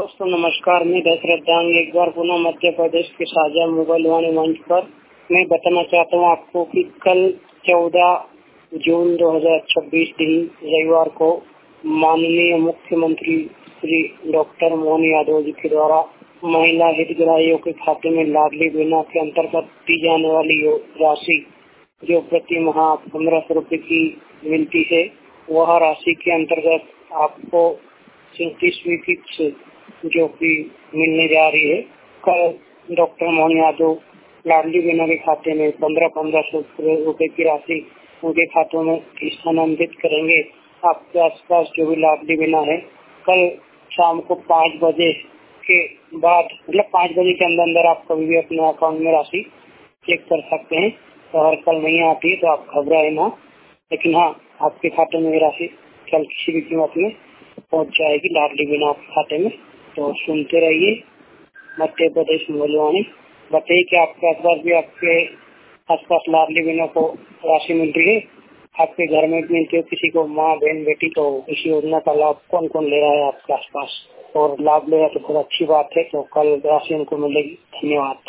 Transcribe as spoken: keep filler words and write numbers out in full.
दोस्तों नमस्कार, मैं दशरथ डांग एक बार पुनः मध्य प्रदेश के साझा मोबाइल वाणी मंच पर मैं बताना चाहता हूँ आपको कि कल चौदह जून दो हज़ार छब्बीस दिन रविवार को माननीय मुख्यमंत्री श्री डॉक्टर मोहन यादव जी के द्वारा महिला हितग्राहियों के खाते में लाडली बहना के अंतर्गत दी जाने वाली राशि जो प्रति माह पंद्रह सौ रूपये की मिलती है, वह राशि के अंतर्गत आपको सैंतीसवीं किस्त जो कि मिलने जा रही है। कल डॉक्टर मोहन यादव लाडली बहना के खाते में पंद्रह पंद्रह सौ रूपये की राशि उनके खातों में स्थानांतरित करेंगे। आपके आसपास जो भी लाडली बहना है, कल शाम को पाँच बजे के बाद मतलब पाँच बजे के अंदर अंदर आप कभी भी अपने अकाउंट में राशि चेक कर सकते हैं। तो अगर कल नहीं आती है तो आप घबराए ना, लेकिन हाँ आपके खाते में राशि कल किसी भी कीमत में पहुंच जाएगी लाडली बहना आपके खाते में। तो सुनते रहिए मध्य प्रदेश मोबाइल वाणी। बताइए कि आपके आसपास भी आपके आसपास लाडली बहनों को राशि मिल रही है, आपके घर में मिलती हो किसी को माँ बहन बेटी, तो इस योजना का लाभ कौन कौन ले रहा है आपके आसपास, और लाभ ले रहा तो बहुत अच्छी बात है। तो कल राशि उनको मिलेगी। धन्यवाद।